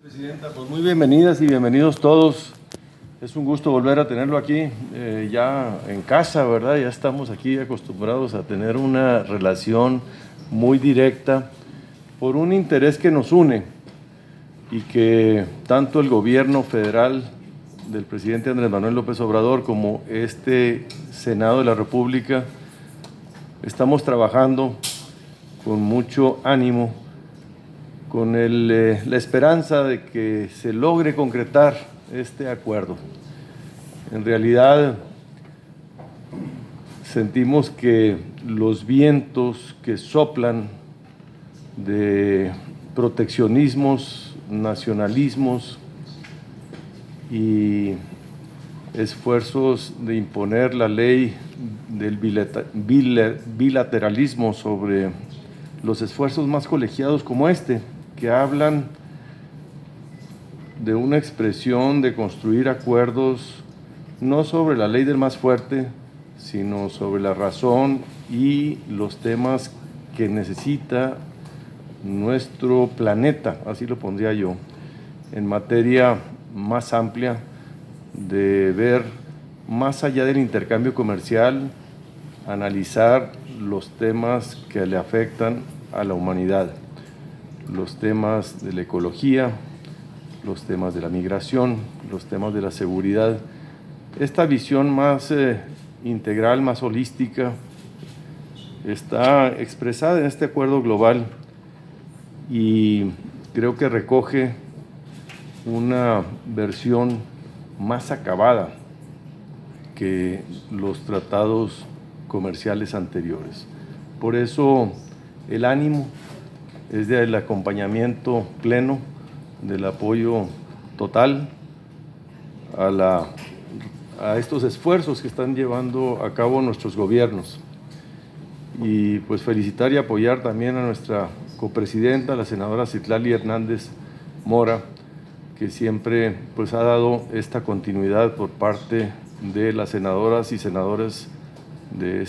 Presidenta, pues muy bienvenidas y bienvenidos todos. Es un gusto volver a tenerlo aquí, ya en casa, ¿verdad? Ya estamos aquí acostumbrados a tener una relación muy directa por un interés que nos une y que tanto el gobierno federal del presidente Andrés Manuel López Obrador como este Senado de la República estamos trabajando con mucho ánimo, con la esperanza de que se logre concretar este acuerdo. En realidad, sentimos que los vientos que soplan de proteccionismos, nacionalismos y esfuerzos de imponer la ley del bilateralismo sobre los esfuerzos más colegiados como este, que hablan de una expresión de construir acuerdos no sobre la ley del más fuerte, sino sobre la razón y los temas que necesita nuestro planeta, así lo pondría yo, en materia más amplia de ver más allá del intercambio comercial, analizar los temas que le afectan a la humanidad, los temas de la ecología, los temas de la migración, los temas de la seguridad. Esta visión más integral, más holística, está expresada en este acuerdo global y creo que recoge una versión más acabada que los tratados comerciales anteriores. Por eso el ánimo es del acompañamiento pleno, del apoyo total a estos esfuerzos que están llevando a cabo nuestros gobiernos. Y pues felicitar y apoyar también a nuestra copresidenta, la senadora Citlali Hernández Mora, que siempre pues ha dado esta continuidad por parte de las senadoras y senadores de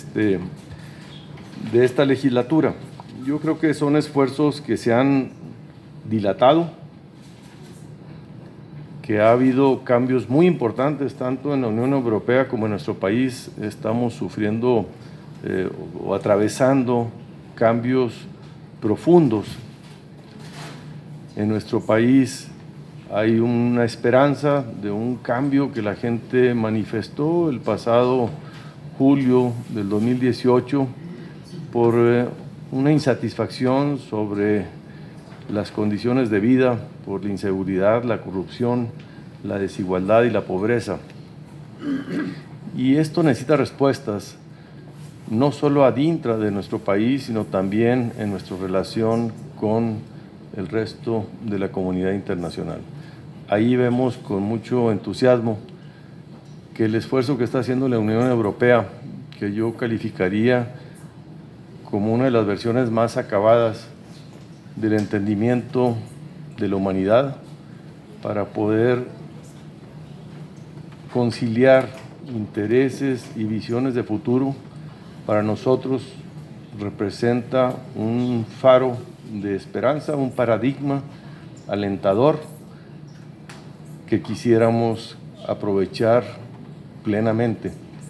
esta legislatura. Yo creo que son esfuerzos que se han dilatado, que ha habido cambios muy importantes, tanto en la Unión Europea como en nuestro país. Estamos sufriendo o atravesando cambios profundos. En nuestro país hay una esperanza de un cambio que la gente manifestó el pasado julio del 2018 por una insatisfacción sobre las condiciones de vida, por la inseguridad, la corrupción, la desigualdad y la pobreza. Y esto necesita respuestas, no solo adintra de nuestro país, sino también en nuestra relación con el resto de la comunidad internacional. Ahí vemos con mucho entusiasmo que el esfuerzo que está haciendo la Unión Europea, que yo calificaría como una de las versiones más acabadas del entendimiento de la humanidad, para poder conciliar intereses y visiones de futuro, para nosotros representa un faro de esperanza, un paradigma alentador que quisiéramos aprovechar plenamente.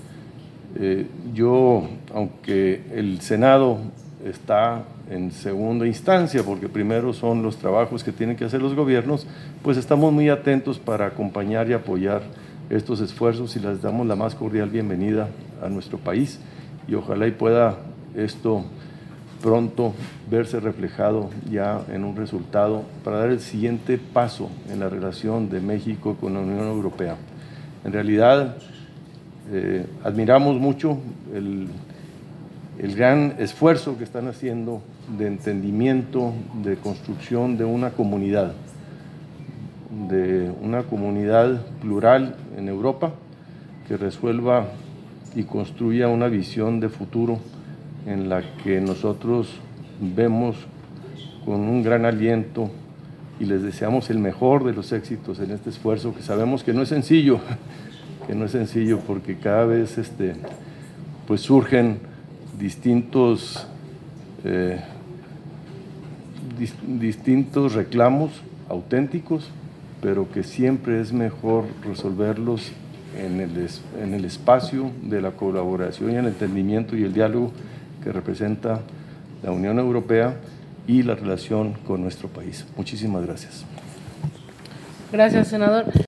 Yo, aunque el Senado está en segunda instancia, porque primero son los trabajos que tienen que hacer los gobiernos, pues estamos muy atentos para acompañar y apoyar estos esfuerzos y les damos la más cordial bienvenida a nuestro país y ojalá y pueda esto pronto verse reflejado ya en un resultado para dar el siguiente paso en la relación de México con la Unión Europea. En realidad, admiramos mucho el gran esfuerzo que están haciendo de entendimiento, de construcción de una comunidad plural en Europa que resuelva y construya una visión de futuro en la que nosotros vemos con un gran aliento y les deseamos el mejor de los éxitos en este esfuerzo que sabemos que no es sencillo, porque cada vez pues surgen distintos reclamos auténticos, pero que siempre es mejor resolverlos en el espacio de la colaboración y el entendimiento y el diálogo que representa la Unión Europea y la relación con nuestro país. Muchísimas gracias. Gracias, senador.